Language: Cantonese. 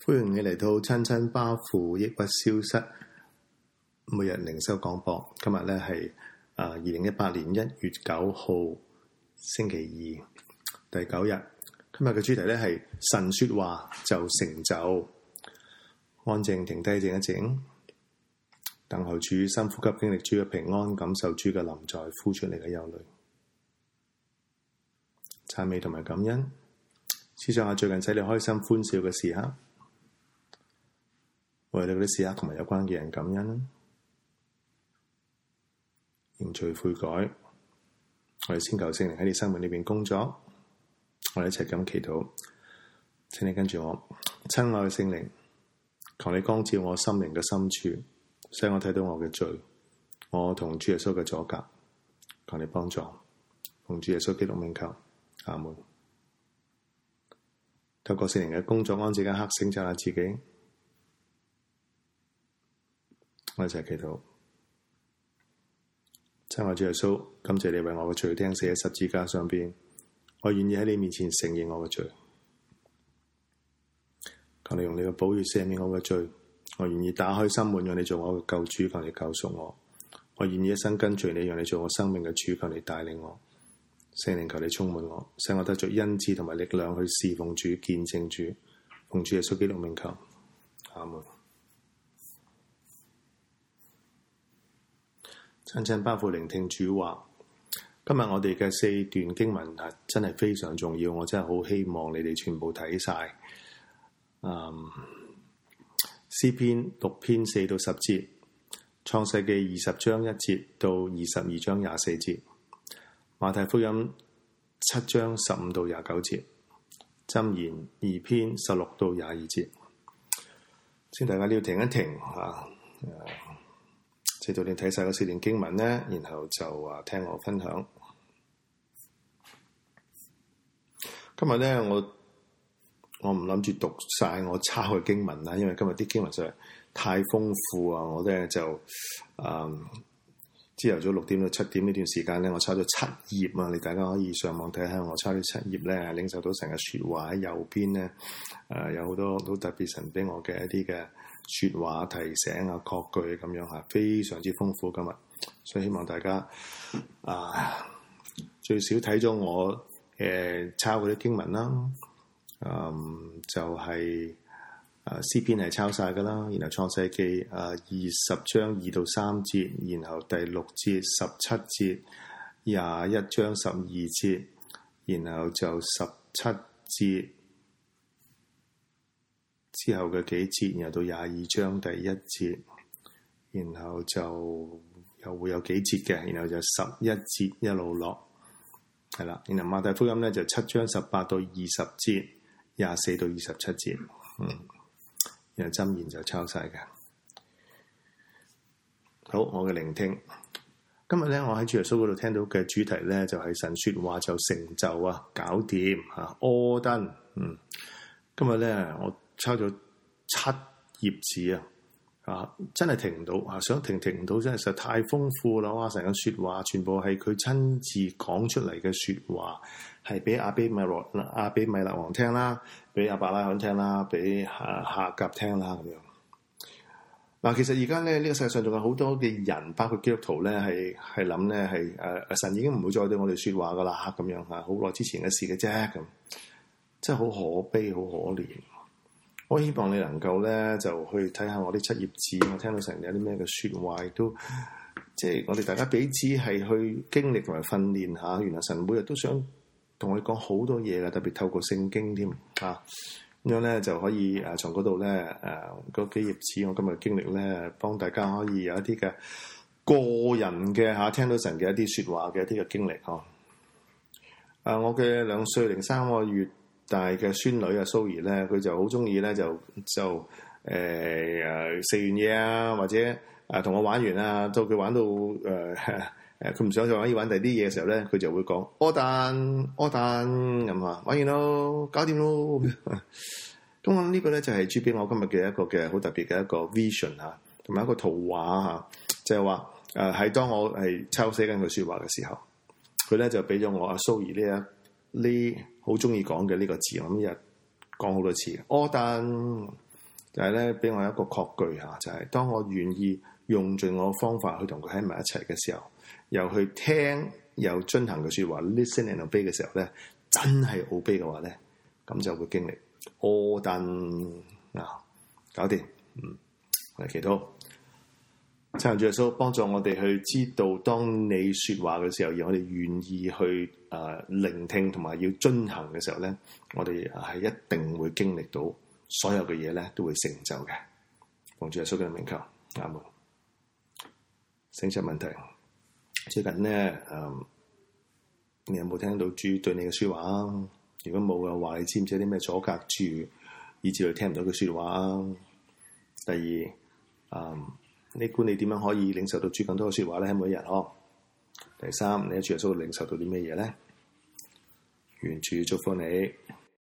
歡迎你嚟到親親巴父抑鬱消失每日靈修廣播。今日咧係2018年1月9號星期二第9日。今日嘅主題咧係神說話就成就。安靜停低靜一靜，等候主，深呼吸，經歷主嘅平安，感受主嘅臨在，呼出你嘅憂慮，讚美同埋感恩。思想下最近使你開心歡笑嘅時刻，為你嗰啲時刻同埋有關嘅人感恩，認罪悔改。我哋先求聖靈喺你生命裏邊工作，我哋一齊咁祈禱。請你跟住我，親愛嘅聖靈，求你光照我心靈嘅深處，使我睇到我嘅罪，我同主耶穌嘅阻隔。求你幫助，奉主耶穌基督名求，阿門。透過聖靈嘅工作，安靜嘅黑醒察下自己。我一齊祈禱。親愛主耶穌，感謝你為我嘅罪釘死喺十字架上邊，我願意喺你面前承認我嘅罪。求你用你嘅寶血赦免我嘅罪，我願意打開心門，讓你做我嘅救主，求你救贖我。我願意一生跟隨你，讓你做我生命嘅主，求你帶領我。聖靈，求你充滿我，使我得着恩賜同埋力量去侍奉主、見證主。奉主耶穌基督名求，阿門。親親巴父聆聽主話。今日我哋嘅4段經文真係非常重要，我真係好希望你哋全部睇晒。詩篇6篇4到10節，創世記20章1節到22章24節，馬太福音7章15到29節，箴言2篇16到22節。請大家要停一停直到你睇晒嗰4段經文咧，然後就聽我分享。今日咧，我唔諗住讀晒我抄嘅經文啦，因為今日啲經文實在太豐富啊！我咧就朝頭早6點到7點呢段時間咧，我抄咗7頁啊！你大家可以上網睇下我抄啲7頁咧，領受到神嘅説話喺右邊咧，有好多好特別神俾我嘅一啲嘅説話提醒確據咁樣嚇，非常之豐富今日，所以希望大家最少睇咗我抄嗰啲經文啦，就係詩篇係抄晒噶啦，然後創世記20章2到3節，然後第6節、17節、21章12節，然後就17節之後嘅幾節，然後到22章第1節，然後就又會有幾節嘅，然後就11節一路落，係啦。然後馬太福音咧就7章18到20節，24到27節，然後箴言就抄晒嘅。好，我嘅聆聽。今日咧，我喺主耶穌嗰度聽到嘅主題咧，就係神說話就成就搞掂柯登。今日咧，我抄咗7頁紙真係停唔到想停唔到，真係實在太豐富啦！哇，神嘅說話全部係佢親自講出嚟嘅說話，係俾亞比米勒王聽啦，俾亞伯拉罕聽啦，俾夏甲聽啦咁樣。嗱，其實而家咧呢個世界上仲有好多嘅人，包括基督徒咧，係諗咧係神已經唔會再對我哋說話噶啦咁樣好耐之前嘅事嘅啫咁，真係好可悲，好可憐。我希望你能夠咧就去睇下我啲7頁紙，我聽到神有啲咩嘅說話，亦都即係我哋大家彼此係去經歷同埋訓練下。原來神每日都想同我哋講好多嘢嘅，特別透過聖經添咁樣咧就可以從嗰度咧嗰幾頁紙，我今日經歷咧幫大家可以有一啲嘅個人嘅聽到神嘅一啲說話嘅一啲嘅經歷我嘅2歲零3個月大嘅孫女蘇兒咧，佢就好中意咧就食完嘢或者同我玩完到佢玩到佢唔想再可以玩第啲嘢嘅時候咧，佢就會講柯登咁玩完咯，搞掂咯。咁我呢個咧就係主俾我今日嘅一個嘅好特別嘅一個 vision 同埋一個圖畫就係話係當我係抄寫緊佢說話嘅時候，佢咧就俾咗我蘇兒呢好中意講嘅呢個字，我今日講好多次柯登。 就係咧俾我一個確據嚇，就係當我願意用盡我嘅方法去同佢喺埋一齊嘅時候，又去聽又遵行嘅説話 ，listen and obey 嘅時候咧，真係 obey 嘅話咧，咁就會經歷 all done 搞掂。我哋祈禱，親主耶穌幫助我哋去知道，當你説話嘅時候，而我哋願意去聆聽同埋要遵行嘅時候咧，我哋係一定會經歷到所有嘅嘢咧，都會成就嘅。奉主耶穌嘅名求，阿門。醒察問題，最近咧你有冇聽到主對你嘅説話啊？如果冇嘅話，你知唔知有啲咩阻隔住，以至佢聽唔到佢説話啊？第二，你估你點樣可以領受到主更多嘅説話咧？喺每一日第三，你喺主耶穌領受到啲咩嘢咧？願主祝福你。